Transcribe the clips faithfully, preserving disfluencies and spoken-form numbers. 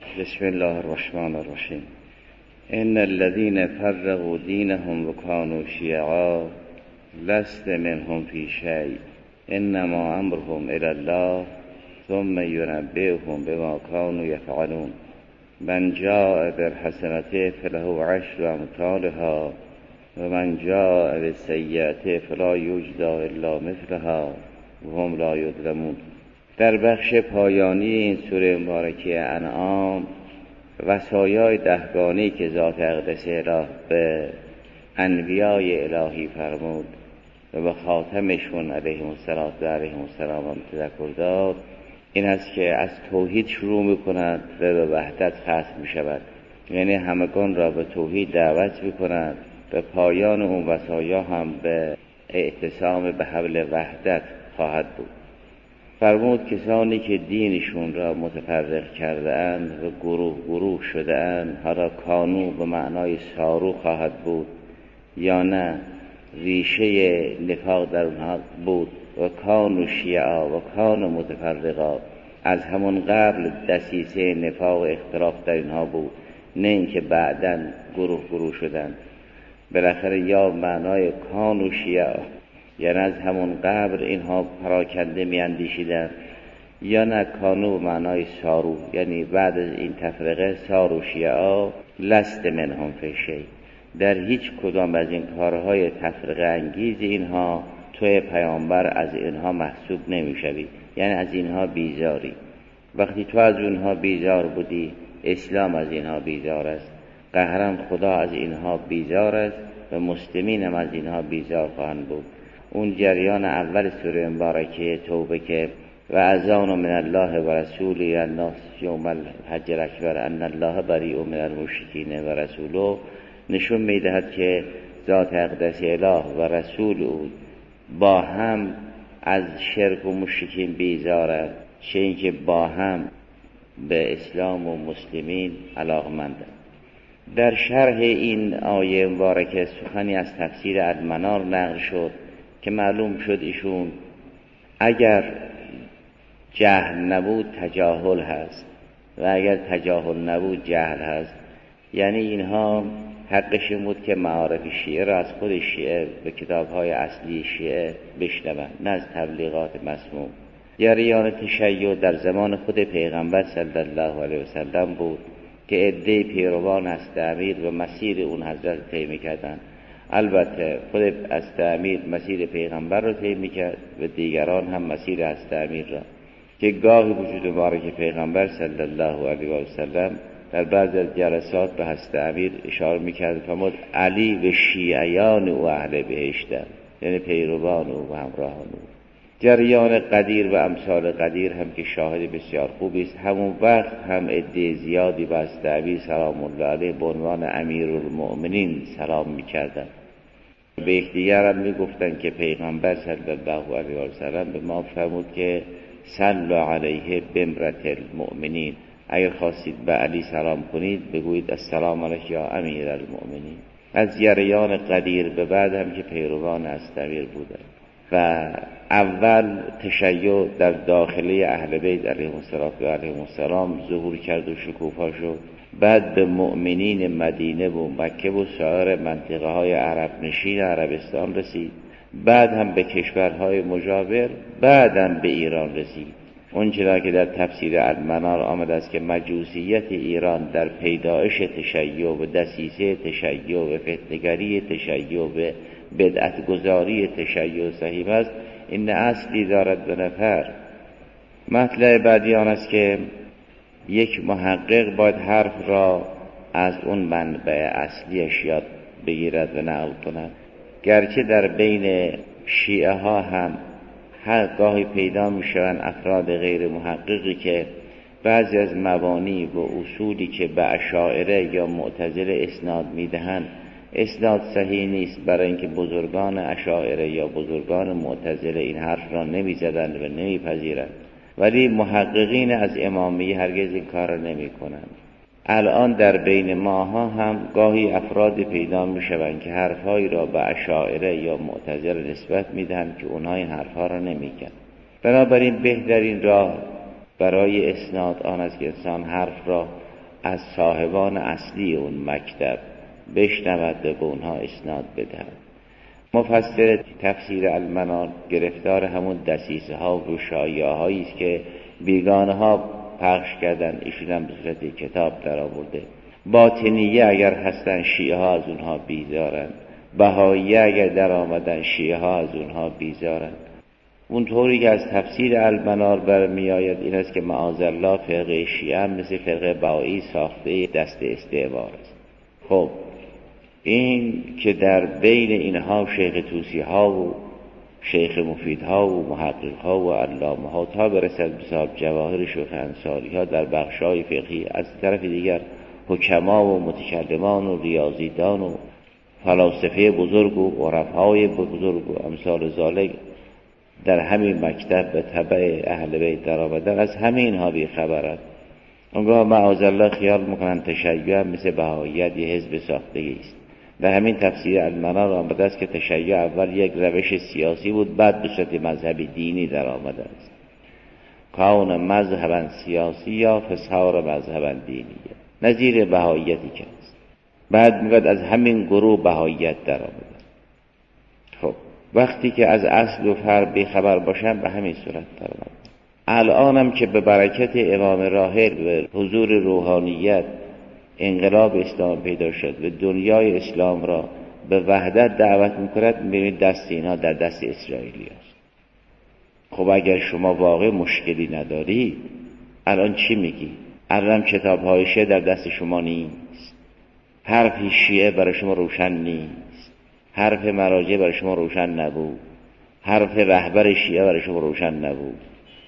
بسم الله الرحمن الرحیم. ان الذين فرقوا دینهم و کانوا شیعا لست منهم فی شیء انما امرهم الی الله ثم ينبئهم بما كانوا يفعلون. من جاء بالحسنة فله عشر امثالها و من جاء بالسیئة فلا یجزی الا مثلها و هم لا یظلمون. در بخش پایانی این سوره مبارکه انعام وصایای دهگانه‌ای که ذات اقدس اله به انبیای الهی فرمود و به خاتمشون علیهم السلام و علیهم السلام تذکر داد، این است که از توحید شروع می‌کند و به وحدت ختم می‌شود. یعنی همگان را به توحید دعوت می‌کند و پایان اون وصایا هم به اعتصام به حبل وحدت خواهد بود. فرمود کسانی که دینشون را متفرق کرده اند و گروه گروه شده اند، حالا کانو به معنای سارو خواهد بود یا نه ریشه نفاق در اونها بود و کانو شیعا و کانو متفرقا، از همون قبل دسیسه نفاق و اختلاف در اینها بود، نه اینکه بعداً گروه گروه شدند. بالاخره یا معنای کانو شیعا یعنی از همون قبل اینها پراکنده می اندیشیدن، یا نه کانو معنای سارو یعنی بعد از این تفرقه سارو شیعا لست منهم فی شیء، در هیچ کدام از این کارهای تفرقه انگیز اینها توی پیامبر از اینها محسوب نمی شوی، یعنی از اینها بیزاری. وقتی تو از اونها بیزار بودی، اسلام از اینها بیزار است، قهرم خدا از اینها بیزار است و مسلمین هم از اینها بیزار خواهند بود. اون جریان اول سوره مبارکه توبه که و اذان من الله و رسوله الناس یوم الحج الاکبر ان الله بریء من المشرکین و رسوله نشون میدهد که ذات اقدس اله و رسول او با هم از شرک و مشرکین بیزارند، چه اینکه با هم به اسلام و مسلمین علاقمندند. در شرح این آیه مبارکه سخنی از تفسیر المنار نقل شد که معلوم شد ایشون اگر جهل نبود تجاهل هست و اگر تجاهل نبود جهل هست، یعنی اینها حقش بود که معارف شیعه را از خود شیعه به کتاب‌های اصلی شیعه بشنوند، نه از تبلیغات مسموع. جریان تشیع در زمان خود پیغمبر صلی الله علیه وسلم بود که عده پیروان از امیر و مسیر اون حضرت طی می‌کردند. البته خود از امیر مسیر پیغمبر را طی می‌کرد و دیگران هم مسیر از امیر را، که گاهی وجود مبارک پیغمبر صلی الله علیه و سلم در بعض از جلسات به حضرت امیر اشاره می‌کرد فرمود علی و شیعیان و اهل بهشت، یعنی پیروان او و همراهان او. جریان قدیر و امثال قدیر هم که شاهد بسیار خوبی است. همون وقت هم عده زیادی به حضرت امیر سلام الله علیه به عنوان امیرالمؤمنین سلام می‌کردند. به یکدیگر هم میگفتن که پیغمبر صلی الله علیه و سلم به ما فرمود که صلوا علیه بمرة المؤمنین، اگر خواستید به علی سلام کنید بگویید السلام علیک یا امیر المؤمنین. از جریان قدیر به بعد هم که پیروان از امیر بودند و اول تشیع در داخله اهل بیت علیهم السلام و علیهم السلام ظهور کرد و شکوفا شد، بعد به مؤمنین مدینه و مکه و سایر منطقه های عرب نشین عربستان رسید، بعد هم به کشورهای مجاور، بعد هم به ایران رسید. اونچرا که در تفسیر المنار آمده است که مجوسیت ایران در پیدایش تشیع و دسیسه تشیع و فتنگری تشیع و بدعت گذاری تشیع صحیح است، این اصلی دارد به نفر. مطلع بعدی آن است که یک محقق باید حرف را از اون منبع اصلیش یاد بگیرد و نقل کند. گرچه در بین شیعه ها هم هر گاهی پیدا می شوند افراد غیر محققی که بعضی از مبانی و اصولی که به اشاعره یا معتزله اسناد می دهند اسناد صحیح نیست، برای اینکه بزرگان اشاعره یا بزرگان معتزله این حرف را نمی زدند و نمی پذیرند، ولی محققین از امامیه هرگز این کار را نمی کنند. الان در بین ماها هم گاهی افراد پیدا می شوند که حرفهایی را به اشاعره یا معتزله نسبت می دهند که اونها این حرفها را نمی کنند. بنابراین بهترین راه برای اسناد آن است که انسان حرف را از صاحبان اصلی اون مکتب بشنود و به اونها اسناد بدهد. مفسر تفسیر المنار گرفتار همون دسیسه ها و شایعه هایی است که بیگانه ها پخش کردن، ایشون هم به صورت کتاب در آورده. باطنیه اگر هستن شیعه ها از اونها بیزارن، بهاییه اگر در آمدن شیعه ها از اونها بیزارن. اون طوری که از تفسیر المنار برمی آید این است که معاذالله فرقه شیعه هم مثل فرقه بهایی ساخته دست استعمار است. خب این که در بین اینها شیخ توسی ها و شیخ مفید ها و محقق ها و علامه ها تا برسد به صاحب جواهر شیخ انصاری ها در بخشای فقهی، از طرف دیگر حکما و متکلمان و ریاضیدان و فلاسفه بزرگ و عرفای بزرگ و امثال ذالک در همین مکتب به تبع اهل بیت در آمدن، از همین ها بی خبرند. اونگاه معاذالله خیال میکنن تشیع مثل بهاییت یه حزب ساختگی است. در همین تفسیر المنار آمده است که تشیع اول یک روش سیاسی بود، بعد به صورت مذهبی دینی در آمده است. کون مذهبا سیاسی یا فسار مذهبا دینی، نظیر بهاییتی که است. بعد میگوید از همین گروه بهاییت در آمده. خب وقتی که از اصل و فرع بیخبر باشن به همین صورت در آمده. الانم که به برکت امام راحل به حضور روحانیت انقلاب اسلام پیدا شد و دنیای اسلام را به وحدت دعوت میکند، میبینید دست اینها در دست اسرائیلی است. خب اگر شما واقع مشکلی نداری الان چی میگی؟ الان کتاب های شیعه در دست شما نیست، حرف شیعه برای شما روشن نیست، حرف مراجع برای شما روشن نبود، حرف رهبر شیعه برای شما روشن نبود.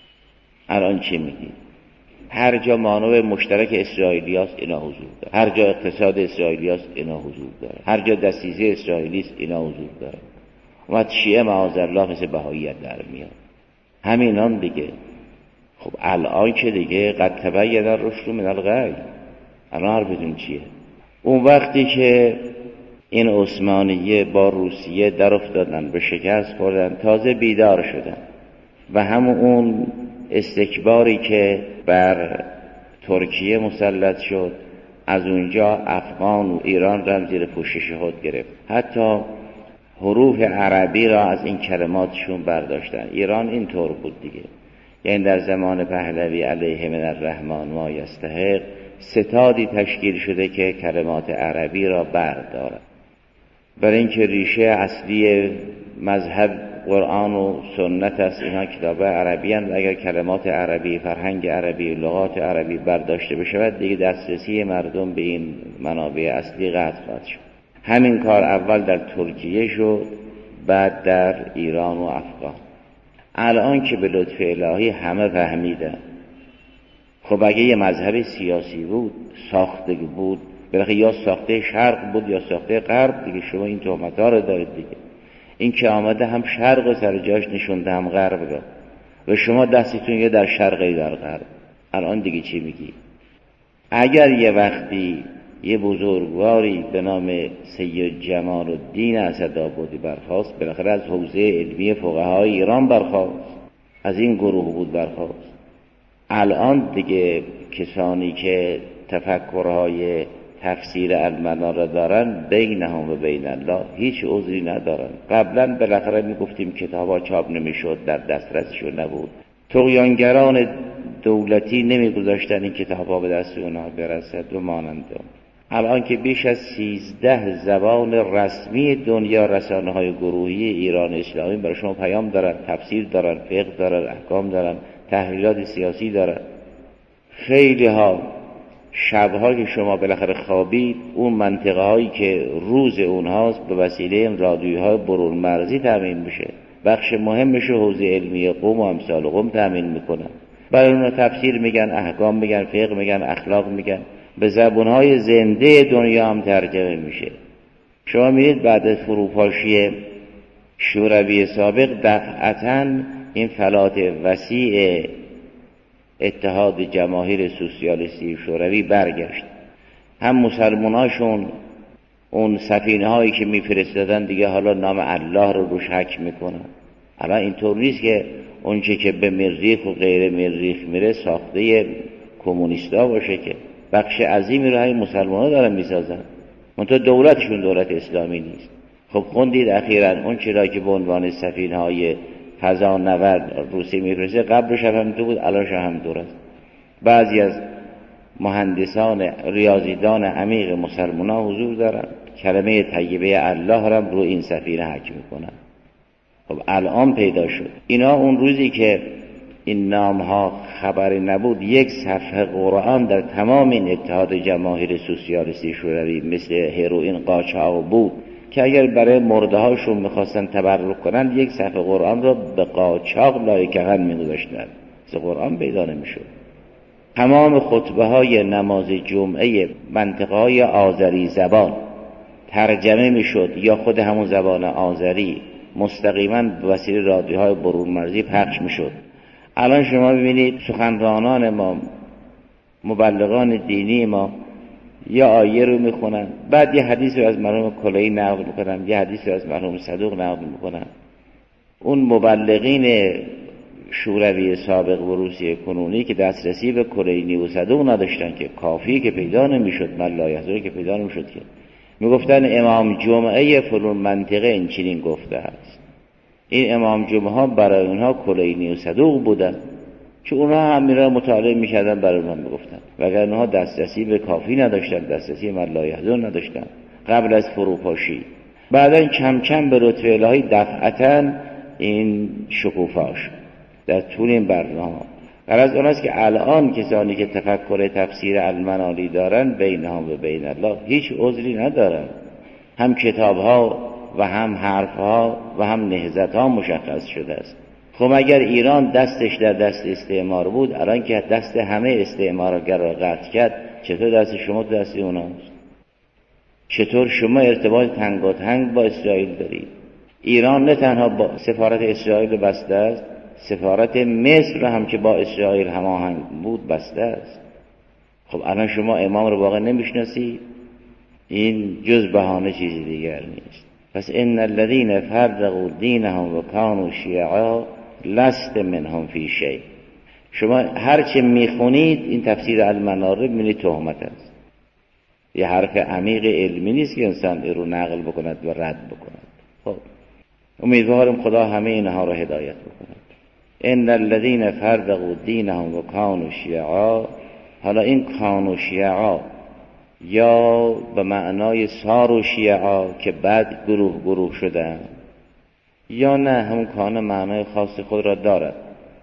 الان چی میگی؟ هر جا مانو مشترک اسرائیلیاست اینا حضور داره، هر جا اقتصاد اسرائیلیاست اینا حضور داره، هر جا دستیزه اسرائیلیست اینا حضور داره. و شیعه معاذالله مثل بهاییت در میاد، همینان دیگه. خب الان که دیگه قد تبین الرشد من الغی، الان حرفتون چیه؟ اون وقتی که این عثمانیه با روسیه در افتادن، به شکست خوردن، تازه بیدار شدن و همون اون استکباری که بر ترکیه مسلط شد، از اونجا افغان و ایران را زیر پوشش خود گرفت. حتی حروف عربی را از این کلماتشون برداشتن. ایران این طور بود دیگه، یعنی در زمان پهلوی علیه من الرحمن ما یستحق ستادی تشکیل شده که کلمات عربی را بردارد. برای اینکه ریشه اصلی مذهب قرآن و سنت است، اینا کتاب عربی هستند و اگر کلمات عربی، فرهنگ عربی، لغات عربی برداشته بشود دیگه دسترسی مردم به این منابع اصلی قطع خواهد شد. همین کار اول در ترکیه شد، بعد در ایران و افغان. الان که به لطف الهی همه فهمیدن. خب اگه یه مذهب سیاسی بود، ساخته بود، بالاخره یا ساخته شرق بود یا ساخته غرب دیگه، شما این تهمت‌ها رو دارید دیگه. این که آمده هم شرق و سر جاش نشونده هم غرب را، و شما دستتون یه در شرقی در غرب. الان دیگه چی میگی؟ اگر یه وقتی یه بزرگواری به نام سید جمال الدین اسدآبادی برخاست، بالاخره از حوزه علمی فقهای ایران برخاست، از این گروه بود برخاست. الان دیگه کسانی که تفکرهای تفسیر المنار را دارن بینهم و بین الله هیچ عذری ندارن. قبلا بالاخره میگفتیم کتابا چاپ نمیشد، در دسترسشون نبود، طغیانگران دولتی نمیگذاشتن این کتابا به دست اونها برسد و مانند. الان که بیش از سیزده زبان رسمی دنیا رسانه های گروهی ایران اسلامی برای شما پیام دارن، تفسیر دارن، فقه دارن، احکام دارن، تحلیلات سیاسی دارن. خیلی ها شبها که شما بالاخره خوابید، اون منطقه هایی که روز اونهاست به وسیله رادیوهای برون مرزی تامین میشه. بخش مهمش حوزه علمی قم و امثال قم تامین میکنن، برای اون تفسیر میگن، احکام میگن، فقه میگن، اخلاق میگن، به زبانهای زنده دنیا هم ترجمه میشه. شما میرید بعد از فروپاشی شوروی سابق دفعتاً این فلات وسیع اتحاد جماهیر سوسیالیستی شوروی برگشت. هم مسلماناشون اون سفینه هایی که میفرستادن دیگه حالا نام الله رو روش حک میکنن. الان اینطور نیست که اون چه که به مریخ و غیر مریخ میره ساخته کمونیستا باشه، که بخش عظیمی رو همین مسلمان‌ها دارن میسازن، منتها دولتشون دولت اسلامی نیست. خب خوندید اخیراً اون چیزی که به عنوان سفینه‌های فضانورد روسیه میفرسته قبلش هم همینطور بود، الانش هم همینطور است. بعضی از مهندسان ریاضیدان عمیق مسلمان‌ها حضور دارن، کلمه طیبه الله را رو این سفینه حک میکنن. خب الان پیدا شد. اینا اون روزی که این نامها خبری نبود، یک صفحه قرآن در تمام این اتحاد جماهیر سوسیالیستی شوروی مثل هروئین قاچاق بود که اگر برای مرده هاشون میخواستن تبرک کنن یک صفحه قرآن را به قاچاق لایکهن میگذاشتن، مثل قرآن پیدا نمیشد. تمام خطبه های نماز جمعه منطقه های آذری زبان ترجمه میشد یا خود همون زبان آذری مستقیما به وسیله رادیوهای برون مرزی پخش میشد. الان شما ببینید سخنرانان ما، مبلغان دینی ما یا آیه رو میخونن، بعد یه حدیث رو از مرحوم کلایی نقل میکنن، یه حدیث رو از مرحوم صدوق نقل میکنن. اون مبلغین شوروی سابق و روسیه کنونی که دسترسی به کلینی و صدوق نداشتن که کافی که پیدا نمیشد، ملایحضوری که پیدا نمیشد، که میگفتن امام جمعه فلان منطقه این چنین گفته است. این امام جمعه ها برای اونها کلینی و صدوق بودن، چون اونها هم میرا مطالعه میکردن برای اونها میگفتن، وگر اونها دسترسی به کافی نداشتن، دسترسی ملایحضور نداشتن قبل از فروپاشی. بعدن کم کم به رتبه الهی دفعتاً این شکوفا شد در طول این برنامه. غرض اون است که الان کسانی که تفکر تفسیر المنالی دارن بینهم و بین الله هیچ عذری ندارن. هم کتاب ها و هم حرف ها و هم نهضت ها مشخص شده است. خب اگر ایران دستش در دست استعمار بود، الان که دست همه استعمارگرا قطع کرد، چطور دست شما تو دست اوناست؟ چطور شما ارتباط تنگاتنگ با اسرائیل دارید؟ ایران نه تنها با سفارت اسرائیل بسته است، سفارت مصر هم که با اسرائیل هماهنگ بود بسته است. خب الان شما امام رو واقعا نمیشناسید؟ این جز بهانه چیزی دیگر نیست. پس ان الذين فرقوا دینهم و كانوا شیعا لست منهم فی شیء. شما هرچه میخونید این تفسیر المناره میبینید تهمت است. یه حرف عمیق علمی نیست که انسان رو نقل بکند و رد بکند. خب امیدوارم خدا همه اینها رو هدایت بکند. ان الذين فرقوا دینهم و كانوا شیعا، حالا این كانوا شیعا یا به معنای صاروا شیعا که بعد گروه گروه شدن، یا نه همون کان معنای خاص خود را دارد.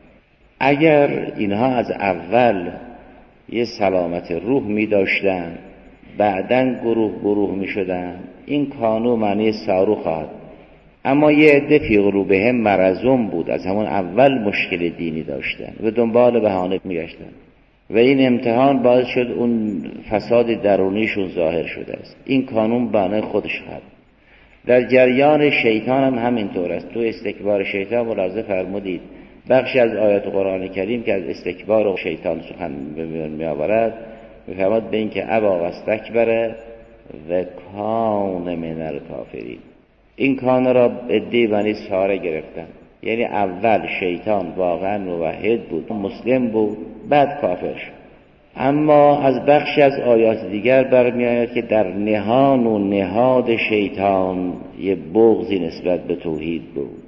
اگر اینها از اول یه سلامت روح می داشتن بعدن گروه گروه می شدن، این کانو معنی سارو خواهد. اما یه عده فی قلوبهم مرضون بود، از همون اول مشکل دینی داشتن و دنبال بهانه می گشتن و این امتحان باعث شد اون فساد درونیشون ظاهر شده است. این کانون بنای خودش خواهد. در جریان شیطان هم همینطور است. تو استکبار شیطان ملاحظه فرمودید بخشی از آیات قرآن کریم که از استکبار و شیطان سخن می آورد میفرماد به این که ابا و استکبر و کان من الکافرین. این کان را ادعی بنی ساره گرفتن، یعنی اول شیطان واقعا موحد بود، مسلم بود، بعد کافر شد. اما از بخشی از آیات دیگر برمی آید که در نهان و نهاد شیطان یه بغضی نسبت به توحید بود،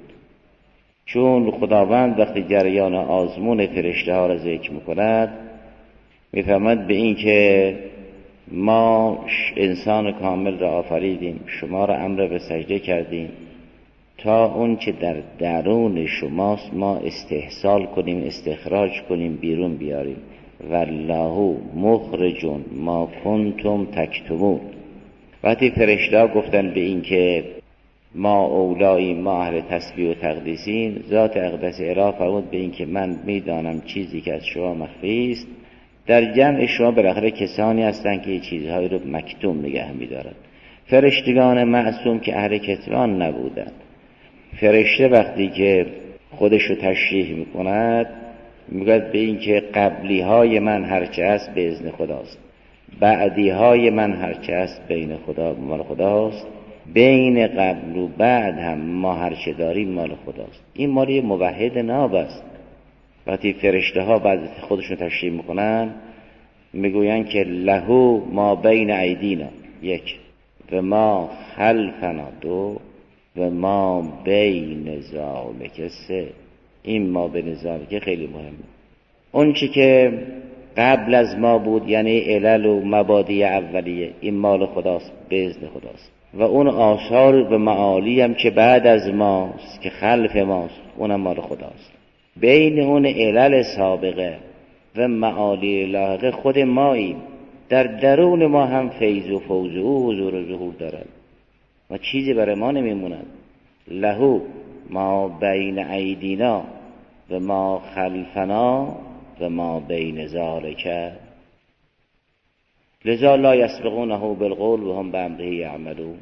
چون خداوند وقتی جریان آزمون فرشته ها را ذکر میکند میفهمد به این که ما انسان کامل را آفریدیم، شما را امر به سجده کردیم تا اون که در درون شماست ما استحصال کنیم، استخراج کنیم، بیرون بیاریم. والله مخرج ما کنتم تکتمون. وقتی فرشته گفتن به این که ما اولاییم، ما اهل تسبیح و تقدیسیم، ذات اقدس اله فرمود به این که من میدانم چیزی که از شما مخفی است. در جمع شما بالاخره کسانی هستند که چیزهایی رو مکتوم نگه می‌دارند. فرشتگان معصوم که اهل کتمان نبودند. فرشته وقتی که خودش رو تشریح می‌کند میگوید به این که قبلی های من هرچه است به اذن خداست، بعدی های من هرچه است بین خدا مال خداست، بین قبل و بعد هم ما هرچه داریم مال خداست. این مالی موحد ناب است. وقتی فرشته ها بعد خودشون تشریح میکنن میگویند که لهو ما بین ایدینا یک و ما خلفنا دو و ما بین ذالک سه. این ما بین ذالک خیلی مهمه. اون چی که قبل از ما بود یعنی علل و مبادی اولیه، این مال خداست به اذن خداست. و اون آثار و معالی هم که بعد از ماست که خلف ماست، اونم مال خداست. بین اون علل سابقه و معالی لاحقه خود ماییم. در درون ما هم فیض و فوز او حضور و ظهور دارد و چیزی برای ما نمیموند. لهو ما بین ایدینا و ما خلفنا و ما بین ذالک. لذا لا یسبقونه بالقول و هم بامره یعملون.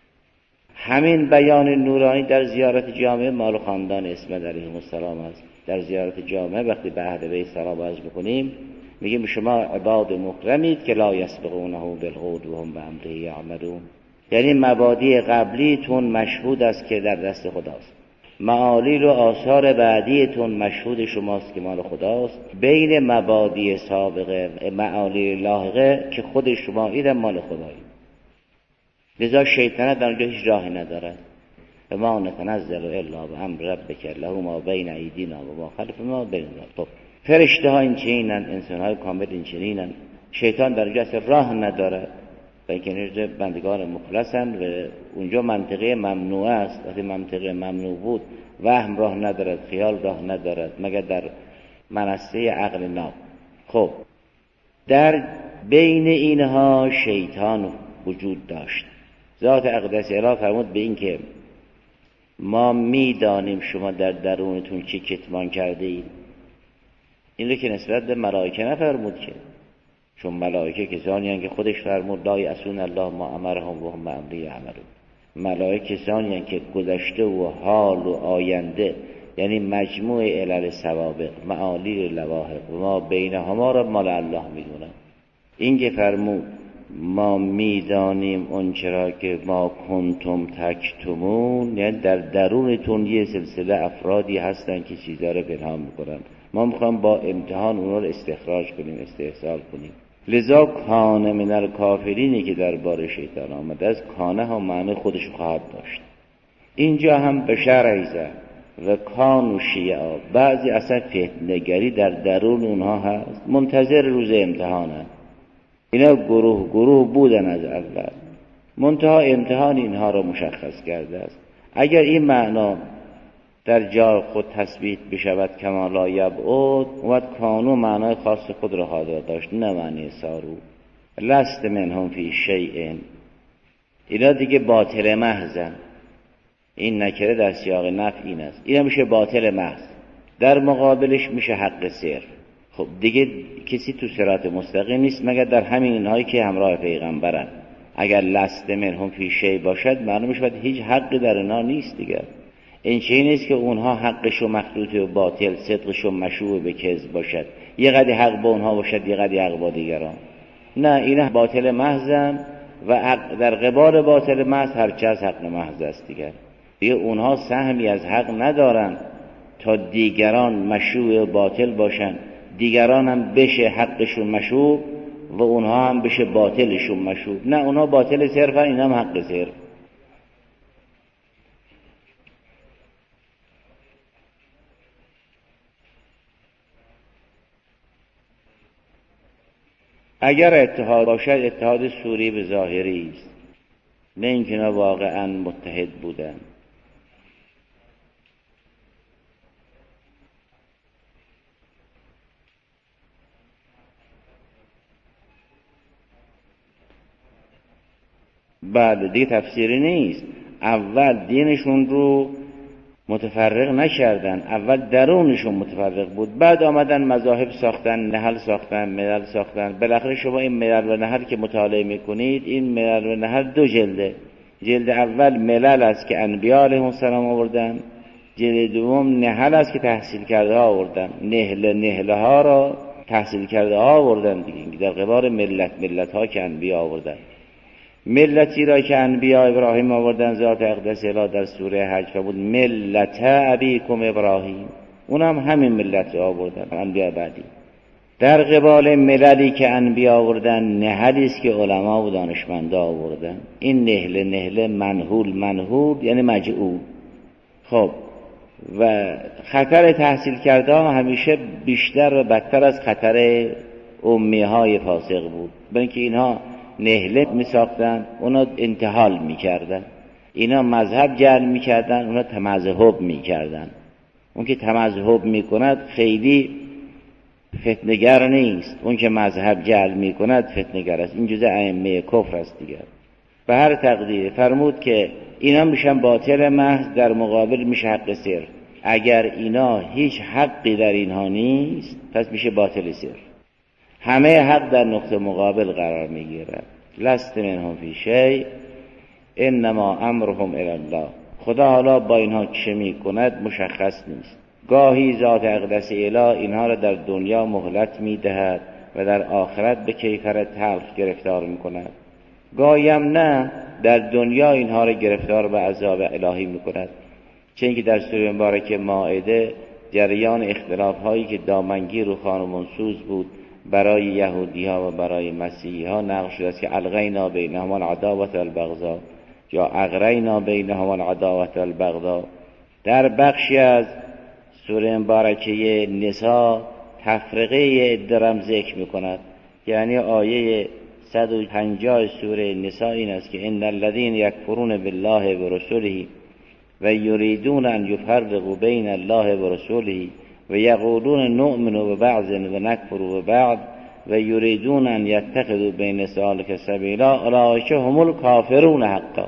همین بیان نورانی در زیارت جامعه مال خاندان اسمت علیهم السلام است. در زیارت جامعه وقتی به اهل بیت سلام عرض می‌کنیم میگیم شما عباد مکرمید که لا یسبقونه بالقول و هم بامره یعملون. یعنی مبادی قبلیتون مشهود است که در دست خداست، معالیل و آثار بعدیتون مشهود شماست که مال خداست. بین مبادی سابقه معالیل لاحقه که خود شما ایدن مال خدایی. لذا شیطنت در اونجا هیچ راهی ندارد. و ما نتنزل الا بامر ربک له ما بین ایدینا و ما خلف ما بین ذالک. خب فرشته ها این چنینن، انسان های کامل این چنینن. شیطان در اونجا اصلا راه ندارد و اینکه بندگان مخلصن و اونجا منطقه ممنوع است. وقتی منطقه ممنوع بود وهم راه ندارد، خیال راه ندارد مگر در منصه عقل ناب. خب در بین اینها شیطان وجود داشت. ذات اقدس اله فرمود به این که ما میدانیم شما در درونتون چی کتمان کرده اید. این رو که نسبت به ملائکه نفرمود که، چون ملائکه کسانی هستند که خودش فرمود لا یعصون الله ما امرهم و هم بامره یعملون. ملائکه کسانی هستند که گذشته و حال و آینده، یعنی مجموع علل سوابق معالی لواحق و ما بینهما را مال الله میدونن. این که فرمود ما میدانیم اون چرا که ما کنتم تکتمون، یعنی در درونتون یه سلسله افرادی هستن که چیزا رو پنهان میکنن. ما میخوام با امتحان اونا رو استخراج کنیم، استحصال کنیم. لذا کان من الکافرینی که در بار شیطان آمده از کانه ها معنی خودش خواهد داشت. اینجا هم به شرعی زد و کان و شیعا، بعضی اصلا فتنه‌گری در درون اونها هست، منتظر روز امتحان هست. اینا گروه گروه بودن از اول، منتها امتحان اینها را مشخص کرده است. اگر این معنا در جای خود تثبیت بشود کما لا یبعد، اومد کانو معنای خاص خود را خواهد داشت، نه معنی سارو. لست منهم فی شیء، اینا دیگه باطل محضن. این نکره در سیاق نفی این است. اینا میشه باطل محض، در مقابلش میشه حق صرف. خب دیگه کسی تو صراط مستقیم نیست مگر در همین اینهایی که همراه پیغمبرن. اگر لست منهم فی شیء باشد معلوم میشه هیچ حقی در اینا نیست دیگه. این چیزی نیست که اونها حقشو مخلوط و باطل، صدقشو مشوب به کذب باشد، یه قدی حق با اونها باشد یه قدی حق با دیگران. نه، اینا باطل محضن و حق در قبال باطل محض هرچه از حق محض است دیگر. دیگه اونها سهمی از حق ندارن تا دیگران مشوب و باطل باشن، دیگران هم بشه حقشون مشوب و اونها هم بشه باطلشون مشوب. نه، اونها باطل صرفا، اینا هم حق صرف. اگر اتحاد باشد اتحاد صوری به ظاهری است، نه اینکه واقعا متحد بودن. بعد دیگه تفسیری نیست. اول دینشون رو متفرق نکردن، اول درونشون متفرق بود، بعد آمدن مذاهب ساختن، نهل ساختن، ملل ساختن. بالاخره شما این ملل و نهل که مطالعه میکنید، این ملل و نهل دو جلده. جلد اول ملل است که انبیاء علیهم السلام آوردن، جلد دوم نهل است که تحصیل کرده ها آوردن. نهل نهله ها را تحصیل کرده ها آوردن دیگه، در قبال ملت ملت ها که انبیاء آوردن. ملتی را که انبیاء ابراهیم آوردن، ذات اقدس اله در سوره حج فرمود ملت ابیکم ابراهیم، اونم همین ملت آوردن انبیاء بعدی. در قبال مللی که انبیا آوردن، نهلی است که علما و دانشمندا آوردن. این نهله نهله منحول منحول یعنی مجعول. خب و خطر تحصیل کرده همیشه بیشتر و بدتر از خطر امی های فاسق بود، برای اینکه اینها نهله می ساختن، اونا انتحال می کردن. اینا مذهب جعل می کردن، اونا تمذهب می کردن. اون که تمذهب می کند خیلی فتنگر نیست، اون که مذهب جعل می کند فتنگر است. این جزء ائمه کفر است دیگر. به هر تقدیر فرمود که اینا میشن باطل محض، در مقابل میشه حق صرف. اگر اینا هیچ حقی در اینها نیست پس میشه باطل صرف. همه حق در نقطه مقابل قرار میگیرد. لست منهم فی شیء انما امرهم الی الله. خدا حالا با اینها چه میکند مشخص نیست. گاهی ذات اقدس اله اینها را در دنیا مهلت میدهد و در آخرت به کیفر تلخ گرفتار میکند. گاهی هم نه، در دنیا اینها را گرفتار به عذاب الهی میکند. چون که در سوره مبارکه مائده جریان اختلاف هایی که دامنگیر و خان و منسوز بود برای یهودی ها و برای مسیحی ها نقل شده است که الغینا بینهم العداوة والبغضاء یا اغرینا بینهم العداوة والبغضاء. در بخشی از سوره مبارکه نساء تفرقه عده ذکر میکند، یعنی آیه صد و پنجاه سوره نساء این است که ان الذين یکفرون بالله و رسوله و یریدون ان یفرقوا بین الله و رسوله و یقولون نؤمن ببعض و نکفر ببعض و یریدون ان یتخذوا بین ذلک سبیلا اولئک هم الکافرون حقا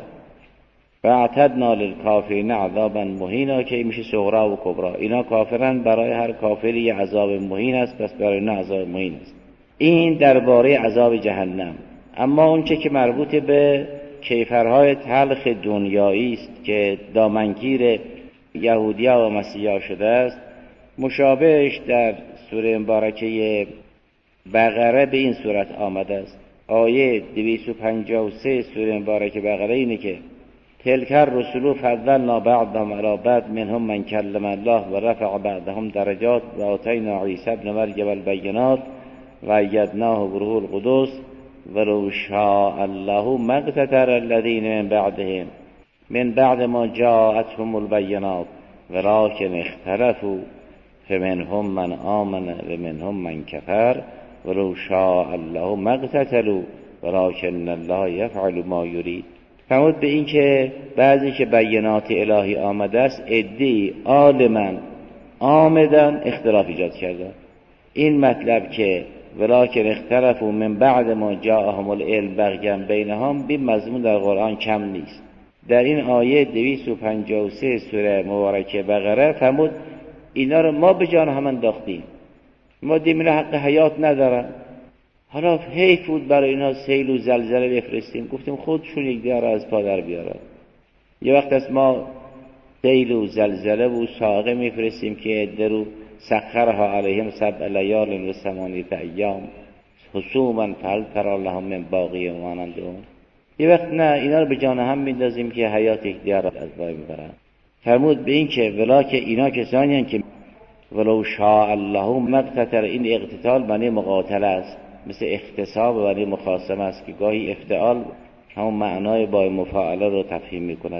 و اعتدنا للکافرین عذابا مهینا، که میشه صغرا و کبرا. اینا کافرن، برای هر کافری عذاب مهین است، پس برای اینا عذاب مهین است. این درباره عذاب جهنم. اما اون چه که مربوط به کیفرهای تلخ دنیایی است که دامنگیر یهودیا و مسیحا شده است، مشابهش در سوره مبارکه بقره به این صورت آمده است. آیه دویست و پنجاه و سه سوره مبارکه بقره اینه که تلک الرسل فضلنا بعضهم علی بعض منهم من کلم الله و رفع بعضهم درجات و آتینا عیسی ابن مریم البینات و ایدناه بروح القدس ولو شاء الله ما اقتتل الذین من بعدهم من بعد ما جاءتهم البینات ولکن اختلفوا فمنهم من آمن و منهم من کفر ولو شاء الله ما اقتتلوا ولکن الله یفعل ما یرید. فرمود به این که بعضی که بینات الهی آمده است عده‌ای عالما آمدن اختلاف ایجاد کردن. این مطلب که ولکن اختلفوا من بعد ما جاءهم العلم بغیا بینهم، بی مضمون در قرآن کم نیست. در این آیه دویست و پنجاه و سه سوره مبارکه بقره فرمود اینا رو ما به جان هم انداختیم، ما دیدیم اینا حق حیات ندارن، حالا حیف بود برای اینا سیل و زلزله بفرستیم، گفتیم خودشون یک دیگر از پا در بیارن. یه وقت از ما سیل و زلزله و ساقه میفرستیم که درو سخرها علیهم سبع لیال و ثمانیة ایام حسوما فهل تری لهم من باقی و مانند اون. یه وقت نه، اینا رو به جان هم میندازیم که حیات یک دیگر از بای میبرن. فرمود به این که ولا که اینا کسانی هستند که ولو شاء الله مقتتل، این اقتتال معنی مقاتله است، مثل اختصاب و معنی مخاصمه است که گاهی افتعال همون معنای با مفاعله رو تفهیم میکند.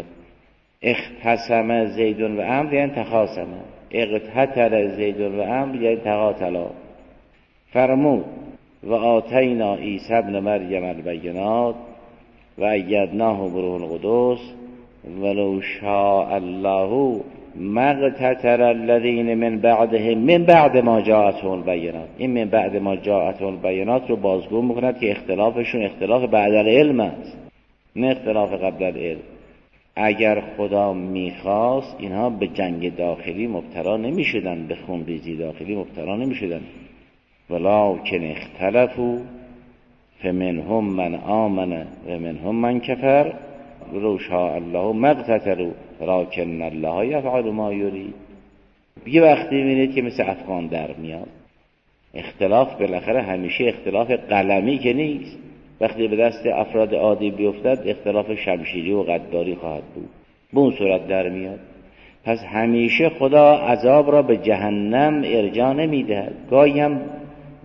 اختصم زید و عمرو یعنی تخاصمه، اقتتل زید و عمرو یعنی تقاتلا. فرمود و آتینا عیسی ابن مریم البینات و ایدناه بروح القدس ولو شاء الله ما اقتتل الذین من بعدهم من بعد ما جاءتهم البینات. این من بعد ما جاءتهم البینات رو بازگو میکند که اختلافشون اختلاف بعد العلم است، نه اختلاف قبل العلم. اگر خدا میخواست اینها به جنگ داخلی مبتلا نمیشدن، به خونریزی داخلی مبتلا نمیشدن. ولکن اختلفوا فمنهم من آمن و منهم من کفر ولو شاء الله ما اقتتلوا ولکن الله یفعل ما یرید. یه وقتی میبینید که مثل افغان در میاد. اختلاف بالاخره همیشه اختلاف قلمی که نیست، وقتی به دست افراد عادی بیفتد اختلاف شمشیری و غداری خواهد بود، به اون صورت در میاد. پس همیشه خدا عذاب را به جهنم ارجاع نمیدهد، گاهی هم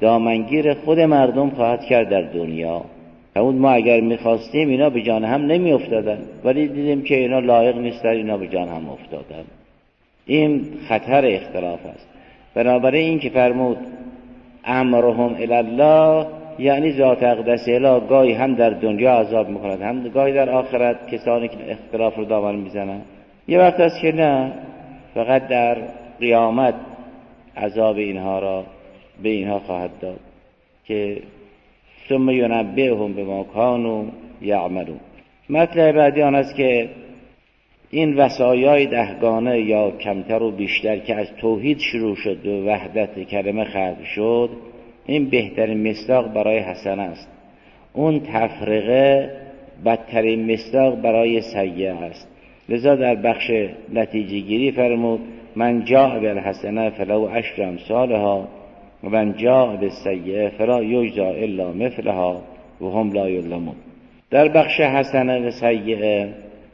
دامنگیر خود مردم خواهد کرد در دنیا. همون ما اگر میخواستیم اینا به جان هم نمی افتادن، ولی دیدیم که اینا لایق نیستن، اینا به جان هم افتادن. این خطر اختلاف است. بنابراین این که فرمود امرهم الی الله، یعنی ذات اقدس اله گاهی هم در دنیا عذاب میکند، هم گاهی در آخرت کسانی که اختلاف رو دامن میزنن. یه وقت است که نه، فقط در قیامت عذاب اینها را به اینها خواهد داد که ثم ینبئهم بما کانوا یعملون. مطلب بعدی آن است که این وصایای دهگانه یا کمتر و بیشتر که از توحید شروع شد و وحدت کلمه ختم شد، این بهترین مصداق برای حسنه است. اون تفرقه بدترین مصداق برای سیئه است. لذا در بخش نتیجه گیری فرمود من جاء بالحسنه فله عشر امثالها و من جاء بالسیئه فلا یجزی الا مثلها و هم لا یظلمون. در بخش حسنه و سیئه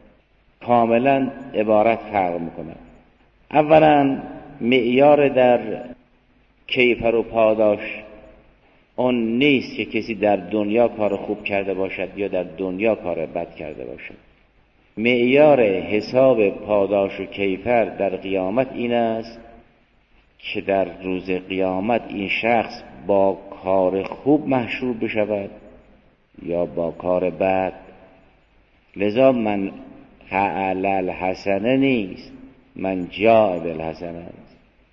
کاملا عبارت فرق میکنه. اولا معیار در کیفر و پاداش اون نیست که کسی در دنیا کار خوب کرده باشد یا در دنیا کار بد کرده باشد. معیار حساب پاداش و کیفر در قیامت این است که در روز قیامت این شخص با کار خوب محشور بشود یا با کار بد. لذا من فعل الحسنه نیست، من جاء بالحسنه است.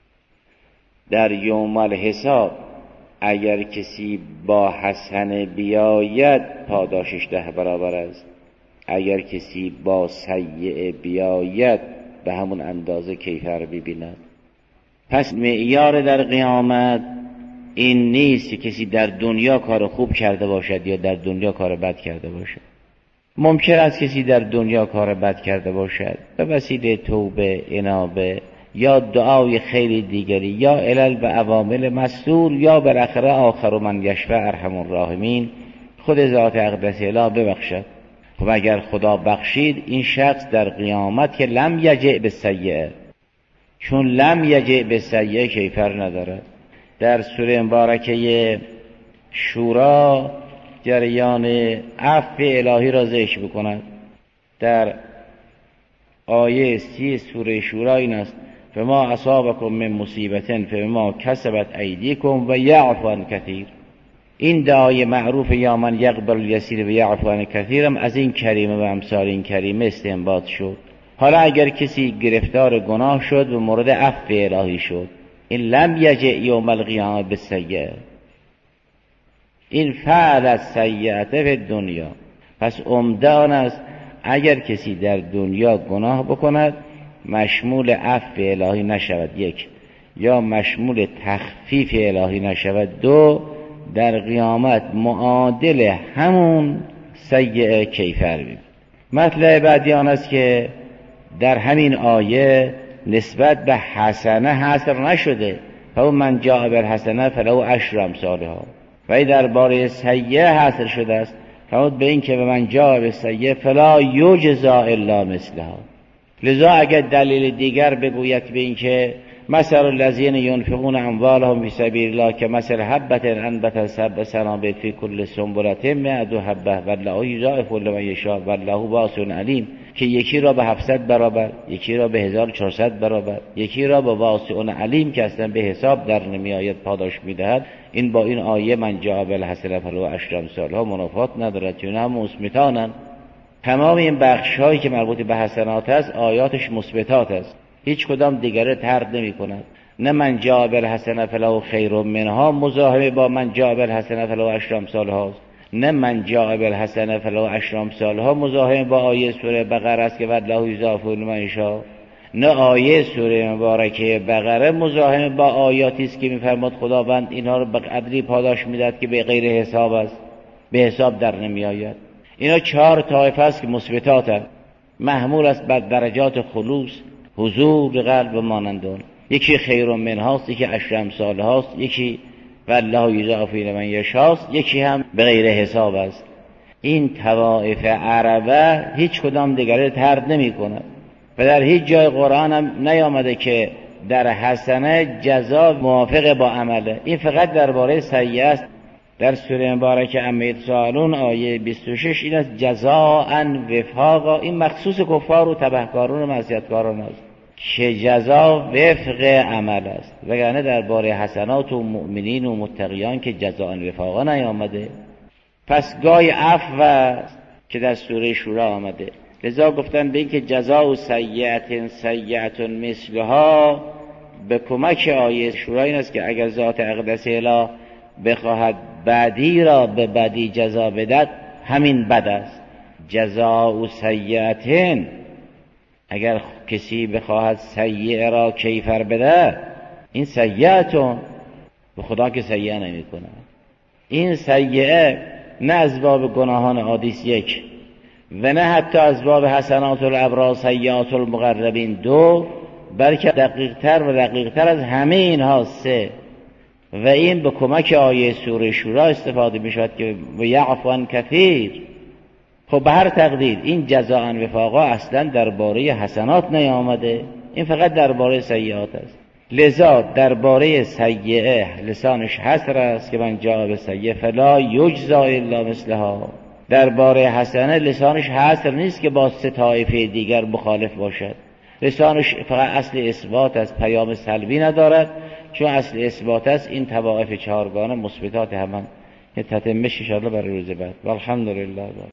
در یوم الحساب اگر کسی با حسنه بیاید پاداشش ده برابر است، اگر کسی با سیئه بیاید به همون اندازه کیفر ببیند. پس معیار در قیامت این نیست که کسی در دنیا کار خوب کرده باشد یا در دنیا کار بد کرده باشد. ممکن است کسی در دنیا کار بد کرده باشد به وسیله توبه، انابه یا دعای خیلی دیگری یا علل و عوامل مسئول، یا بالاخره آخر من یشفع ارحم الراحمین، خود ذات اقدس اله ببخشد. خب اگر خدا بخشید این شخص در قیامت که لم یجع بالسیئه، چون لم یجع بالسیئه کیفر ندارد. در سوره مبارکه شورا جریان عفو الهی را ذکر بکند. در آیه سی سوره شورا این است فما اصابکم من مصیبت فبما کسبت ایدیکم و یعفو عن کثیر. این دعای معروف یا من یقبل الیسیر و یعفو عن کثیر هم از این کریمه و امثال این کریمه استنباط شد. حالا اگر کسی گرفتار گناه شد و مورد عفو الهی شد، این لم یجع یوم القیامه بالسیئه، این فعل السیئه فی دنیا. پس عمده آن است اگر کسی در دنیا گناه بکند مشمول عفو الهی نشود، یک، یا مشمول تخفیف الهی نشود، دو، در قیامت معادل همون سیئه کیفر بید. مطلب بعدی آن است که در همین آیه نسبت به حسنه حصر نشده، فهو من جاء بالحسنه فله عشر امثالها، و در باره سیئه حصر شده است، فهو به این که به من جاء بالسیئه فلا یجزی الا مثلها. لذا اگر دلیل دیگر بگوید به این که مثل الذین ينفقون اموالهم فی سبیل الله کمثل حبة انبتت سبع سنابل فی کل سنبلة مئة حبة والله یضاعف لمن یشاء والله واسع علیم، که یکی را به هفتصد برابر، یکی را به هزار و چهارصد برابر، یکی را به واسع علیم که اصلا به حساب در نمی آید پاداش میدهد. این با این آیه من جاء بالحسنه فله عشر امثالها منافات ندارد، چون هم مثبتانند. تمام این بخش هایی که مربوط به حسنات است آیاتش مثبتات است، هیچ کدام دیگره طرد نمی کند. نه من جاء بالحسنه فله خیر منها مزاحمه با من جاء بالحسنه فله عشر امثالها است، نه من جاء بالحسنه فله عشر امثالها مزاحمه با آیه سوره بقره است که والله یضاعف لمن یشاء، نه آیه سوره مبارکه بقره مزاحمه با آیاتی است که می‌فرماد خداوند اینها رو به قدری پاداش میدهد که به غیر حساب است، به حساب در نمی آید. اینا چهار طایفه است که مثبتات است، محمول است بر درجات خلوص، حضور قلب و مانندون. یکی خیر منهاست، یکی عشر امثال هاست، یکی والله یضاعف لمن یشاء، یکی هم به غیر حساب است. این طوائف عربه هیچ کدام دیگره طرد نمی کند و در هیچ جای قرآن هم نیامده که در حسنه جزا موافق با عمله. این فقط درباره سیئه است. در سوره مبارکه عما یتساءلون آیه بیست و شش این است جزاء وفاقا، این مخصوص کفار و تبهکاران و معصیتکاران است که جزا وفق عمل است، وگرنه درباره حسنات و مؤمنین و متقیان که جزاء وفاقا نیامده. پس گای عفو است که در سوره شورا آمده. لذا گفتن به این که جزاء و سیئت سیئت مثلها، به کمک آیه شورا این است که اگر ذات اقدس اله بخواهد بدی را به بدی جزا بدهد همین بد است. جزاء و سیئت، اگر کسی بخواهد سیئه را کیفر بده، این سیئتون به خدا که سیئه نمی کنه. این سیئه نه از باب گناهان عادیست یک، و نه حتی از باب حسنات الابرار سیئات المقربین دو، بلکه دقیق تر و دقیق تر از همه اینها سه. و این به کمک آیه سوره شورا استفاده می شود که یعفو عن کثیر. خب به هر تقدیر این جزاء وفاقا اصلا درباره حسنات نیامده، این فقط درباره سیئات است. لذا درباره سیئه لسانش حسر است که من جاء بسیئه فلا یجزا الا مثلها. درباره حسنه لسانش حسر نیست که با سه طایفه دیگر مخالف باشد. لسانش فقط اصل اثبات است، پیام سلبی ندارد، چون اصل اثبات است. این طوائف چهارگانه مثبتات همان که تتمش ان شاء الله برای روز بعد. والحمدلله.